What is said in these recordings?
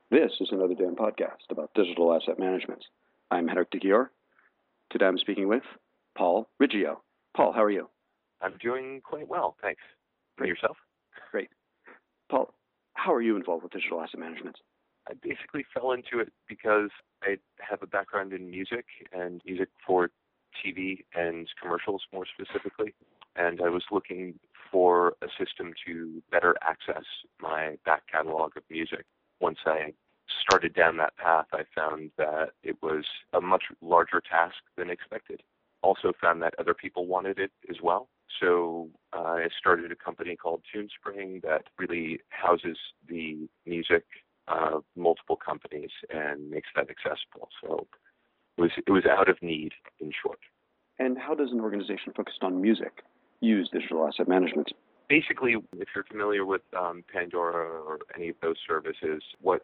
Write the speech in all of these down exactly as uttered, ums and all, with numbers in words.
This is another Dan podcast about digital asset management. I'm Henrik de Gior. Today I'm speaking with Paul Riggio. Paul, how are you? I'm doing quite well, thanks. And yourself? Great. Paul, how are you involved with digital asset management? I basically fell into it because I have a background in music and music for T V and commercials more specifically. And I was looking for a system to better access my back catalog of music. Once I started down that path, I found that it was a much larger task than expected. Also found that other people wanted it as well. So uh, I started a company called TuneSpring that really houses the music of multiple companies and makes that accessible. So it was, it was out of need, in short. And how does an organization focused on music use digital asset management? Basically, if you're familiar with um, Pandora or any of those services, what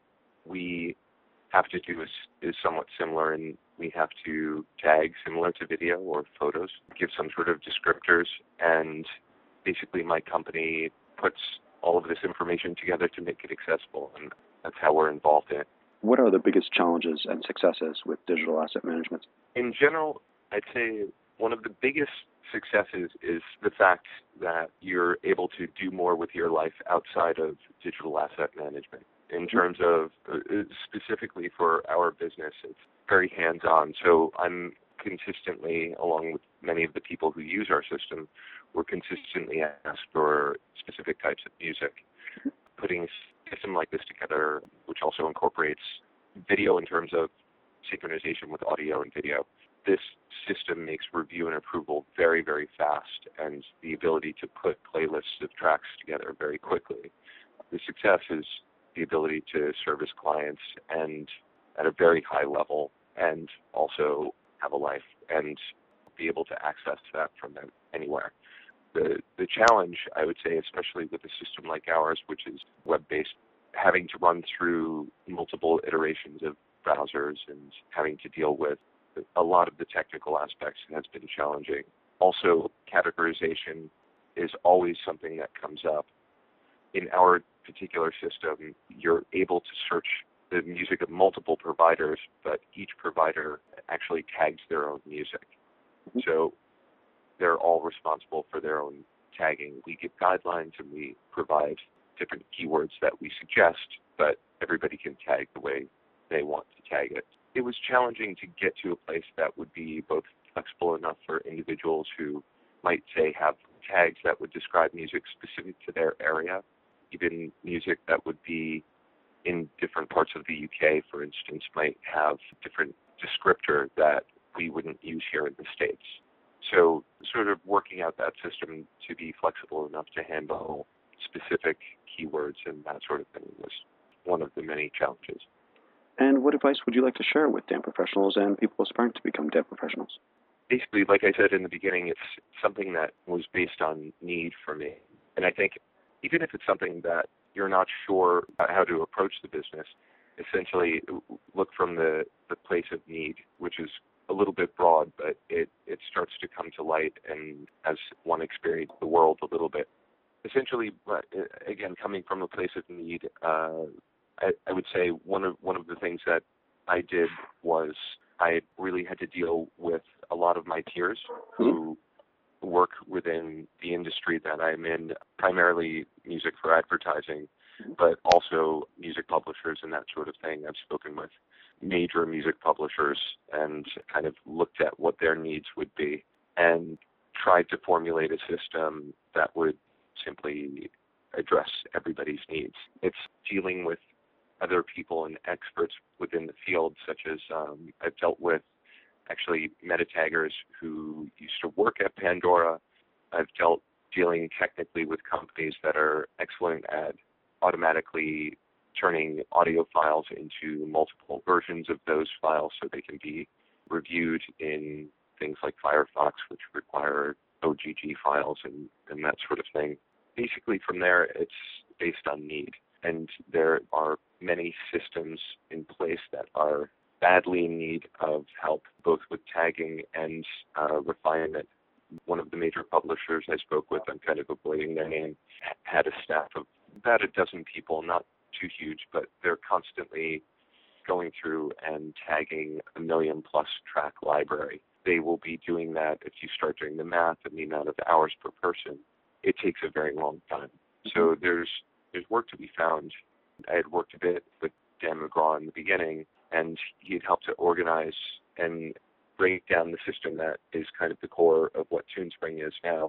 we have to do is, is somewhat similar, and we have to tag similar to video or photos, give some sort of descriptors, and basically my company puts all of this information together to make it accessible, and that's how we're involved in it. What are the biggest challenges and successes with digital asset management? In general, I'd say one of the biggest successes is the fact that you're able to do more with your life outside of digital asset management. In terms of, uh, specifically for our business, it's very hands-on. So I'm consistently, along with many of the people who use our system, we're consistently asked for specific types of music. Putting a system like this together, which also incorporates video in terms of synchronization with audio and video, this system makes review and approval very, very fast, and the ability to put playlists of tracks together very quickly. The success is the ability to service clients and at a very high level, and also have a life and be able to access that from anywhere. The the challenge, I would say, especially with a system like ours, which is web-based, having to run through multiple iterations of browsers and having to deal with a lot of the technical aspects has been challenging. Also, categorization is always something that comes up. In our particular system, you're able to search the music of multiple providers, but each provider actually tags their own music. So they're all responsible for their own tagging. We give guidelines and we provide different keywords that we suggest, but everybody can tag the way they want to tag it. It was challenging to get to a place that would be both flexible enough for individuals who might, say, have tags that would describe music specific to their area, even music that would be in different parts of the U K, for instance, might have different descriptor that we wouldn't use here in the States. So sort of working out that system to be flexible enough to handle specific keywords and that sort of thing was one of the many challenges. And what advice would you like to share with D A M professionals and people aspiring to become D A M professionals? Basically, like I said in the beginning, it's something that was based on need for me. And I think even if it's something that you're not sure how to approach the business, essentially look from the, the place of need, which is a little bit broad, but it, it starts to come to light and as one experiences the world a little bit. Essentially, again, coming from a place of need, uh, I, I would say one of one of the things that I did was I really had to deal with a lot of my peers who work within the industry that I'm in, primarily music for advertising, but also music publishers and that sort of thing. I've spoken with major music publishers and kind of looked at what their needs would be and tried to formulate a system that would simply address everybody's needs. It's dealing with other people and experts within the field, such as um, I've dealt with actually meta taggers who used to work at Pandora. I've dealt dealing technically with companies that are excellent at automatically turning audio files into multiple versions of those files so they can be reviewed in things like Firefox, which require O G G files and, and that sort of thing. Basically, from there, it's based on need. And there are many systems in place that are badly in need of help, both with tagging and uh, refinement. One of the major publishers I spoke with, I'm kind of avoiding their name, had a staff of about a dozen people, not too huge, but they're constantly going through and tagging a million plus track library. They will be doing that if you start doing the math and the amount of hours per person. It takes a very long time. So there's there's work to be found. I had worked a bit with Dan McGraw in the beginning, and he had helped to organize and break down the system that is kind of the core of what TuneSpring is now,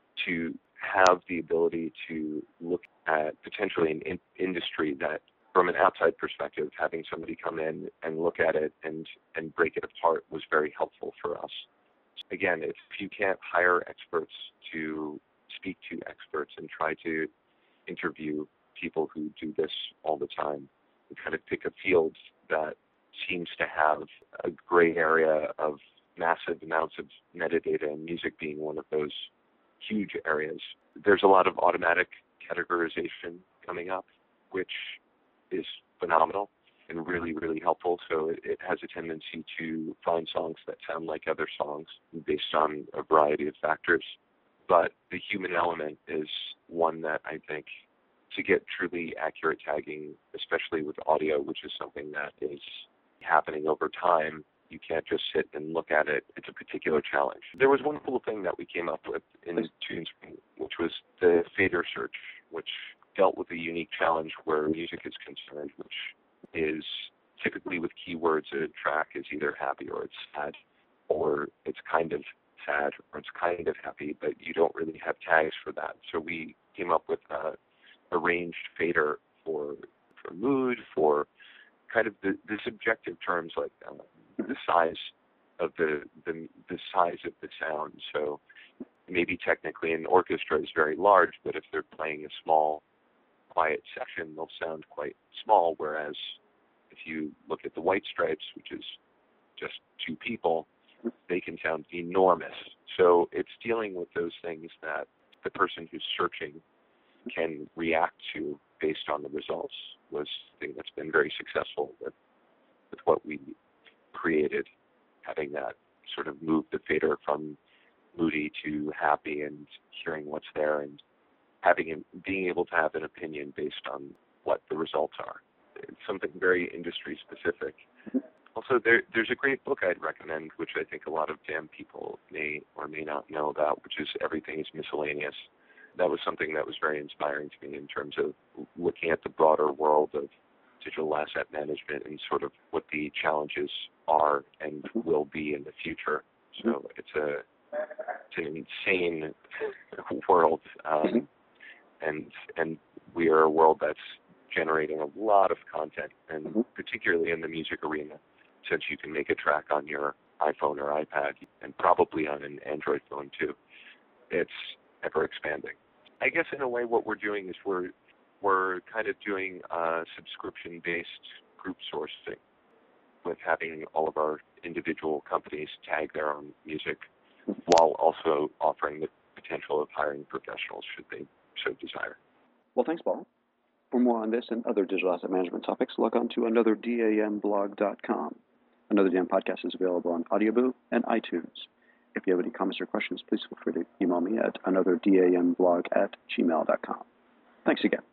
to have the ability to look at potentially an in- industry that, from an outside perspective, having somebody come in and look at it and, and break it apart was very helpful for us. Again, if you can't hire experts to speak to experts and try to interview people who do this all the time and kind of pick a field that seems to have a gray area of massive amounts of metadata, and music being one of those huge areas. There's a lot of automatic categorization coming up, which is phenomenal and really, really helpful. So it, it has a tendency to find songs that sound like other songs based on a variety of factors. But the human element is one that I think, to get truly accurate tagging, especially with audio, which is something that is happening over time, you can't just sit and look at it. It's a particular challenge. There was one cool thing that we came up with in TuneSpring, which was the fader search, which dealt with a unique challenge where music is concerned, which is typically with keywords, a track is either happy or it's sad, or it's kind of sad or it's kind of happy, but you don't really have tags for that. So we came up with a, a ranged fader for for mood, for kind of the, the subjective terms like um, the size of the, the the size of the sound. So maybe technically an orchestra is very large, but if they're playing a small, quiet section, they'll sound quite small, whereas if you look at the White Stripes, which is just two people, they can sound enormous. So it's dealing with those things that the person who's searching can react to based on the results was something that's been very successful with, with what we created, having that sort of move the fader from moody to happy and hearing what's there and having being able to have an opinion based on what the results are. It's something very industry specific. Also, there, there's a great book I'd recommend, which I think a lot of damn people may or may not know about, which is Everything is Miscellaneous. That was something that was very inspiring to me in terms of looking at the broader world of digital asset management and sort of what the challenges are and will be in the future. So it's a it's an insane world, um, and and we are a world that's generating a lot of content, and particularly in the music arena, since you can make a track on your iPhone or iPad and probably on an Android phone too. It's ever expanding. I guess in a way what we're doing is we're we're kind of doing uh, subscription-based group sourcing with having all of our individual companies tag their own music while also offering the potential of hiring professionals should they so desire. Well, thanks, Paul. For more on this and other digital asset management topics, log on to another dam blog dot com. Another Dam podcast is available on Audioboo and iTunes. If you have any comments or questions, please feel free to email me at another dam blog at gmail dot com. Thanks again.